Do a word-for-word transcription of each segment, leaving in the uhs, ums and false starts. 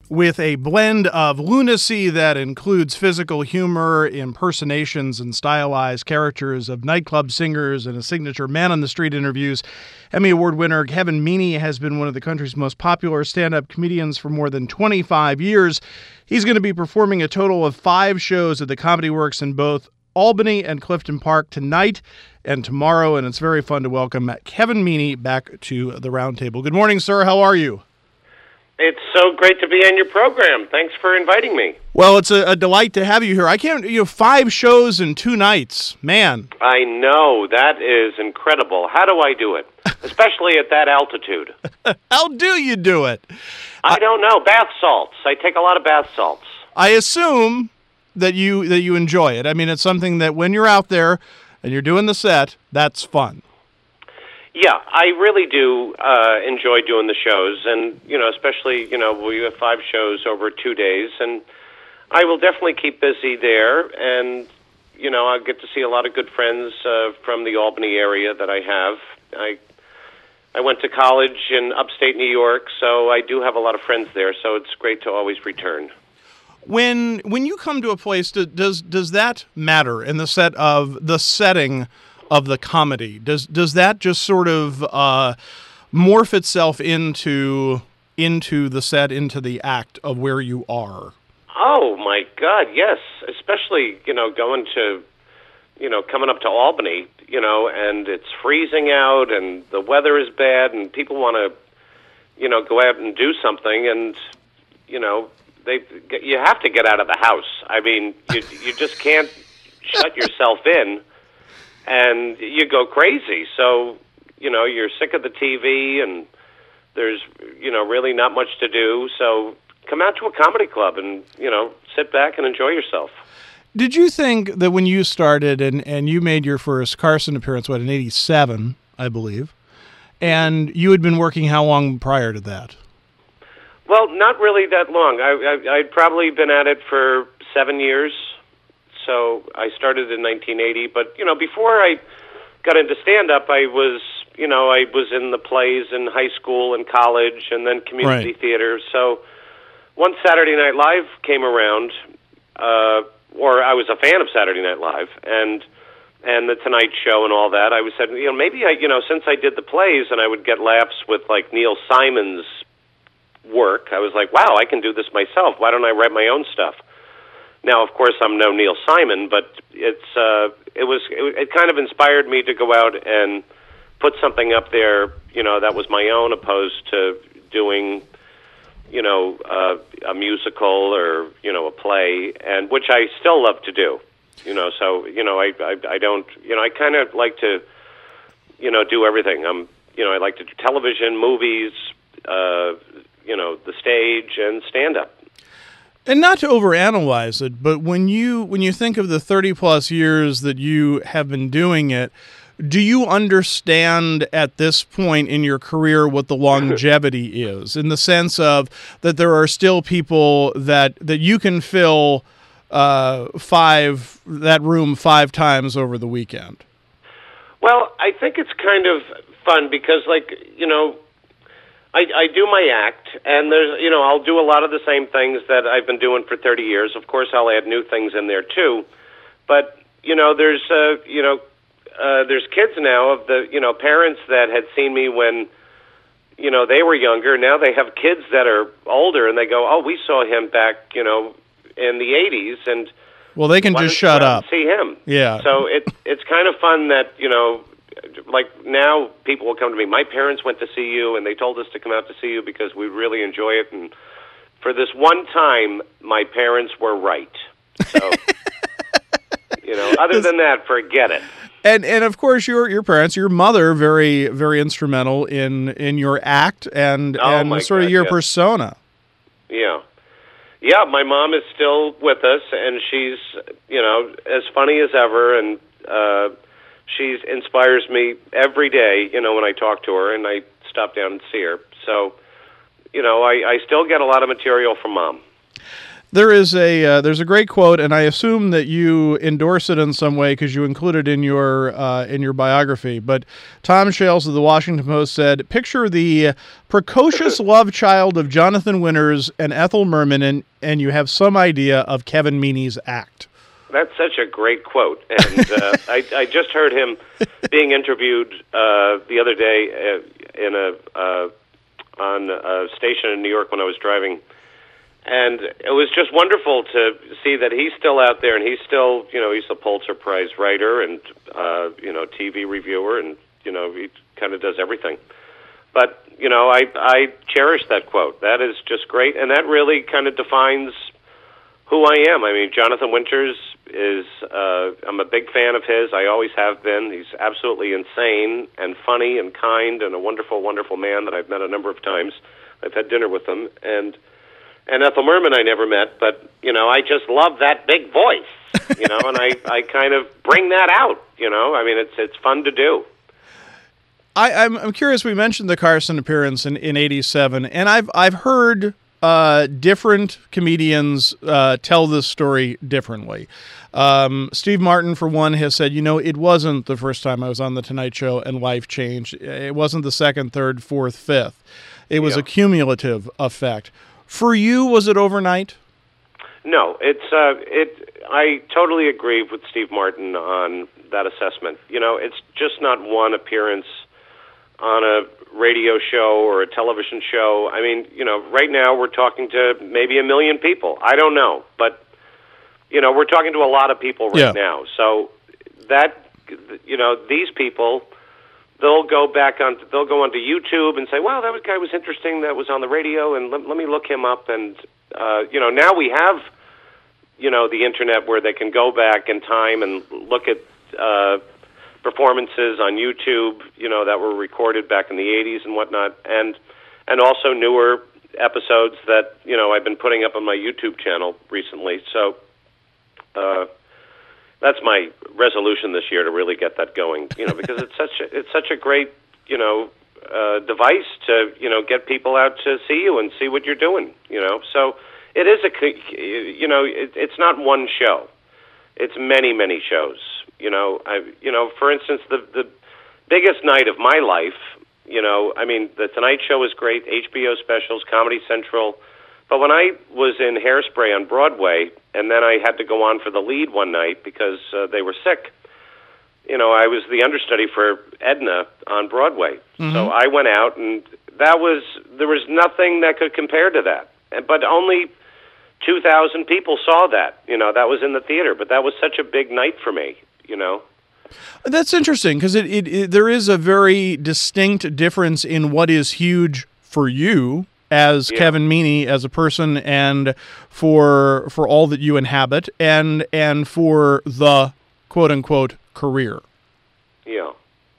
with a blend of lunacy that includes physical humor, impersonations, and stylized characters of nightclub singers and a signature man-on-the-street interviews. Emmy Award winner Kevin Meaney has been one of the country's most popular stand-up comedians for more than twenty-five years. He's going to be performing a total of five shows at the Comedy Works in both Albany and Clifton Park tonight and tomorrow, and it's very fun to welcome Kevin Meaney back to the Roundtable. Good morning, sir. How are you? It's so great to be on your program. Thanks for inviting me. Well, it's a, a delight to have you here. I can't, you know, five shows in two nights. Man. I know. That is incredible. How do I do it? Especially at that altitude. How do you do it? I, I don't know. Bath salts. I take a lot of bath salts. I assume that you that you enjoy it. I mean, it's something that when you're out there and you're doing the set, that's fun. Yeah, I really do uh, enjoy doing the shows, and, you know, especially, you know, we have five shows over two days, and I will definitely keep busy there, and, you know, I'll get to see a lot of good friends uh, from the Albany area that I have. I I went to college in upstate New York, so I do have a lot of friends there, so it's great to always return. When when you come to a place, does does that matter in the set of the setting of the comedy? Does does that just sort of uh, morph itself into into the set, into the act of where you are? Oh my God, yes. Especially, you know, going to, you know, coming up to Albany, you know, and it's freezing out and the weather is bad and people want to, you know, go out and do something, and, you know, they you have to get out of the house. I mean, you you just can't shut yourself in. And you go crazy. So, you know, you're sick of the T V and there's, you know, really not much to do. So come out to a comedy club and, you know, sit back and enjoy yourself. Did you think that when you started and, and you made your first Carson appearance, what, in eighty-seven, I believe, and you had been working how long prior to that? Well, not really that long. I, I, I'd probably been at it for seven years. So I started in nineteen eighty, but, you know, before I got into stand-up, I was, you know, I was in the plays in high school and college and then community right. theater. So once Saturday Night Live came around, uh, or I was a fan of Saturday Night Live and and The Tonight Show and all that, I was said, you know, maybe I, you know, since I did the plays and I would get laughs with, like, Neil Simon's work, I was like, wow, I can do this myself. Why don't I write my own stuff? Now, of course, I'm no Neil Simon, but it's uh, it was it, it kind of inspired me to go out and put something up there, you know, that was my own, opposed to doing, you know, uh, a musical or, you know, a play, and which I still love to do, you know. So, you know, I I, I don't, you know, I kind of like to, you know, do everything. I'm, you know, I like to do television, movies, uh, you know, the stage, and stand up. And not to overanalyze it, but when you when you think of the thirty plus years that you have been doing it, do you understand at this point in your career what the longevity is, in the sense of that there are still people that that you can fill uh, five that room five times over the weekend? Well, I think it's kind of fun because, like, you know, I, I do my act, and there's, you know, I'll do a lot of the same things that I've been doing for thirty years. Of course, I'll add new things in there too. But, you know, there's, uh, you know, uh, there's kids now of the, you know, parents that had seen me when, you know, they were younger. Now they have kids that are older, and they go, oh, we saw him back, you know, in the eighties, and well, they can just shut up. See him. Yeah. So it it's kind of fun that, you know, like now people will come to me, my parents went to see you and they told us to come out to see you because we really enjoy it, and for this one time my parents were right. So you know, other than that, forget it. And and of course your your parents, your mother, very very instrumental in in your act and oh and sort God, of your yes. persona. Yeah. Yeah, my mom is still with us, and she's, you know, as funny as ever, and uh she inspires me every day, you know, when I talk to her and I stop down and see her. So, you know, I, I still get a lot of material from Mom. There is a uh, there's a great quote, and I assume that you endorse it in some way because you include it in your uh, in your biography. But Tom Shales of the Washington Post said, "Picture the precocious love child of Jonathan Winters and Ethel Merman, and, and you have some idea of Kevin Meaney's act." That's such a great quote, and uh, I, I just heard him being interviewed uh, the other day uh, in a uh, on a station in New York when I was driving. And it was just wonderful to see that he's still out there, and he's still, you know, he's a Pulitzer Prize writer and, uh, you know, T V reviewer, and, you know, he kind of does everything. But, you know, I, I cherish that quote. That is just great, and that really kind of defines who I am. I mean, Jonathan Winters is, uh, I'm a big fan of his. I always have been. He's absolutely insane and funny and kind and a wonderful, wonderful man that I've met a number of times. I've had dinner with him, and... And Ethel Merman I never met, but, you know, I just love that big voice, you know, and I, I kind of bring that out, you know. I mean, it's it's fun to do. I, I'm, I'm curious, we mentioned the Carson appearance in, in eighty-seven, and I've, I've heard uh, different comedians uh, tell this story differently. Um, Steve Martin, for one, has said, you know, it wasn't the first time I was on The Tonight Show and life changed. It wasn't the second, third, fourth, fifth. It was yeah. a cumulative effect. For you, was it overnight? No, it's uh, it. I totally agree with Steve Martin on that assessment. You know, it's just not one appearance on a radio show or a television show. I mean, you know, right now we're talking to maybe a million people. I don't know, but you know, we're talking to a lot of people right yeah. now. So that, you know, these people, they'll go back on, they'll go onto YouTube and say, "Wow, that guy was interesting. That was on the radio, and let, let me look him up." And uh, you know, now we have, you know, the internet where they can go back in time and look at uh, performances on YouTube, you know, that were recorded back in the eighties and whatnot, and and also newer episodes that, you know, I've been putting up on my YouTube channel recently. So. Uh, That's my resolution this year, to really get that going, you know, because it's such a, it's such a great, you know, uh, device to, you know, get people out to see you and see what you're doing, you know. So it is a, you know, it, it's not one show. It's many, many shows, you know. I, you know, for instance, the the biggest night of my life, you know, I mean, The Tonight Show is great, H B O specials, Comedy Central. But when I was in Hairspray on Broadway, and then I had to go on for the lead one night because uh, they were sick, you know, I was the understudy for Edna on Broadway. Mm-hmm. So I went out, and that was, there was nothing that could compare to that. And, but only two thousand people saw that, you know, that was in the theater. But that was such a big night for me, you know. That's interesting, because it, it, it there is a very distinct difference in what is huge for you as yeah. Kevin Meaney, as a person, and for for all that you inhabit, and and for the quote unquote career. Yeah.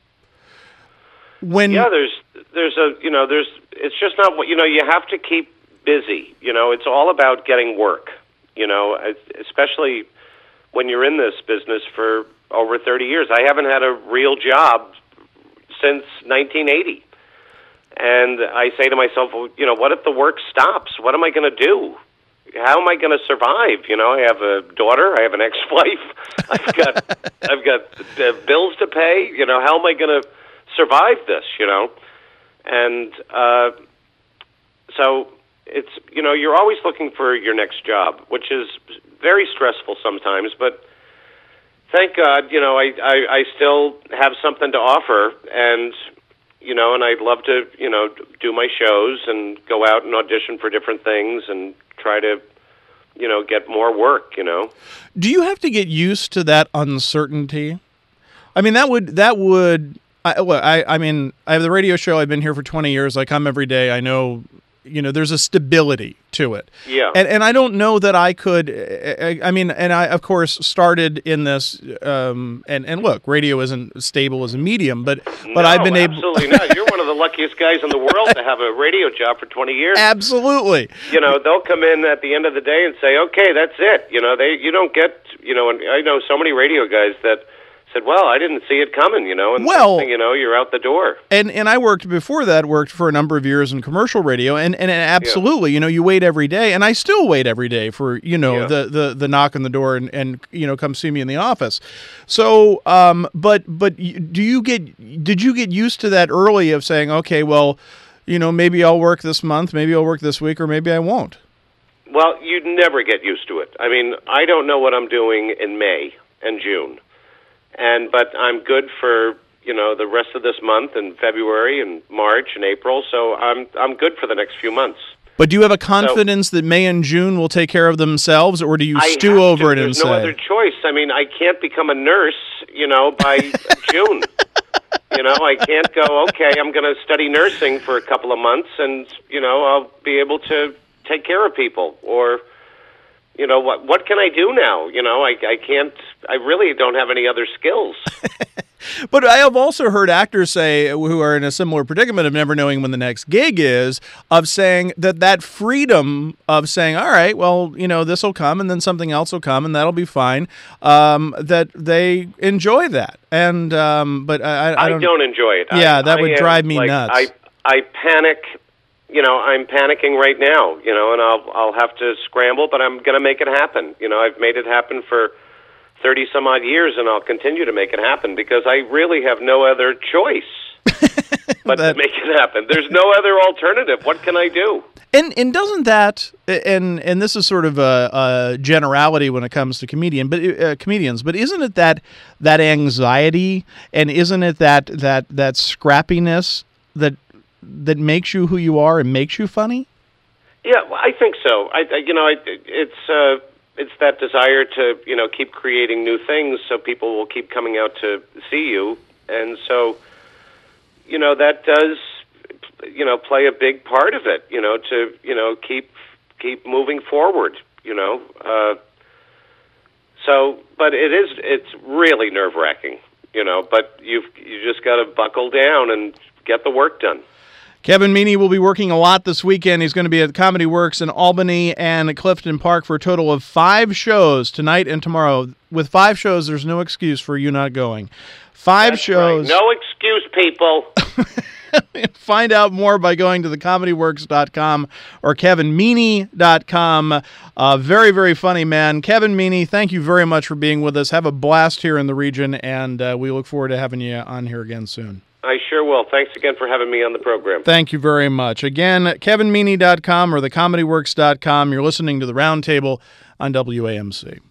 When yeah, there's there's a you know there's it's just not what you know you have to keep busy. You know, it's all about getting work. You know, especially when you're in this business for over thirty years. I haven't had a real job since nineteen eighty. And I say to myself, well, you know, what if the work stops? What am I going to do? How am I going to survive? You know, I have a daughter, I have an ex-wife, I've got, I've got uh, bills to pay. You know, how am I going to survive this? You know, and uh, so it's you know, you're always looking for your next job, which is very stressful sometimes. But thank God, you know, I I, I still have something to offer, and. You know, and I'd love to, you know, do my shows and go out and audition for different things and try to, you know, get more work, you know. Do you have to get used to that uncertainty? I mean, that would, that would, I, I, I mean, I have the radio show. I've been here for twenty years. I come every day. I know, you know, there's a stability to it. Yeah. And and I don't know that I could, I, I mean, and I, of course, started in this, um, and, and look, radio isn't stable as a medium, but, but no, I've been able. absolutely not. You're one of the luckiest guys in the world to have a radio job for twenty years. Absolutely. You know, they'll come in at the end of the day and say, okay, that's it. You know, they, you don't get, you know, and I know so many radio guys that said, well, I didn't see it coming, you know, and well, next thing you know, you're out the door. And and I worked before that, worked for a number of years in commercial radio, and, and absolutely, yeah. you know, you wait every day, and I still wait every day for, you know, yeah. the, the, the knock on the door and, and, you know, come see me in the office. So, um, but but do you get, did you get used to that early of saying, okay, well, you know, maybe I'll work this month, maybe I'll work this week, or maybe I won't? Well, you'd never get used to it. I mean, I don't know what I'm doing in May and June. And but I'm good for, you know, the rest of this month and February and March and April, so I'm I'm good for the next few months. But do you have a confidence so, that May and June will take care of themselves, or do you I stew over to. it There's and no say? no other choice. I mean, I can't become a nurse, you know, by June. You know, I can't go, okay, I'm going to study nursing for a couple of months, and, you know, I'll be able to take care of people, or... You know, what what can I do now? You know, I, I can't, I really don't have any other skills. But I have also heard actors say, who are in a similar predicament of never knowing when the next gig is, of saying that that freedom of saying, all right, well, you know, this will come and then something else will come and that'll be fine, um, that they enjoy that. And, um, but I, I, I don't, don't enjoy it. Yeah, I, that I would am, drive me like, nuts. I, I panic. You know, I'm panicking right now, you know, and I'll I'll have to scramble, but I'm going to make it happen. You know, I've made it happen for thirty some odd years, and I'll continue to make it happen because I really have no other choice but that... to make it happen. There's no other alternative. What can I do? And and doesn't that, and and this is sort of a, a generality when it comes to comedian, but uh, comedians, but isn't it that that anxiety, and isn't it that that that scrappiness that that makes you who you are and makes you funny? Yeah, well, I think so. I, I you know, I, it's uh, it's that desire to, you know, keep creating new things so people will keep coming out to see you, and so, you know, that does, you know, play a big part of it. You know, to you know keep keep moving forward. You know, uh, so but it is it's really nerve wracking. You know, but you've you just got to buckle down and get the work done. Kevin Meaney will be working a lot this weekend. He's going to be at Comedy Works in Albany and Clifton Park for a total of five shows tonight and tomorrow. With five shows, there's no excuse for you not going. Five That's shows. Right. No excuse, people. Find out more by going to the comedy works dot com or kevin meaney dot com. Uh, very, very funny man. Kevin Meaney, thank you very much for being with us. Have a blast here in the region, and uh, we look forward to having you on here again soon. I sure will. Thanks again for having me on the program. Thank you very much. Again, kevin meaney dot com or the comedy works dot com. You're listening to The Roundtable on W A M C.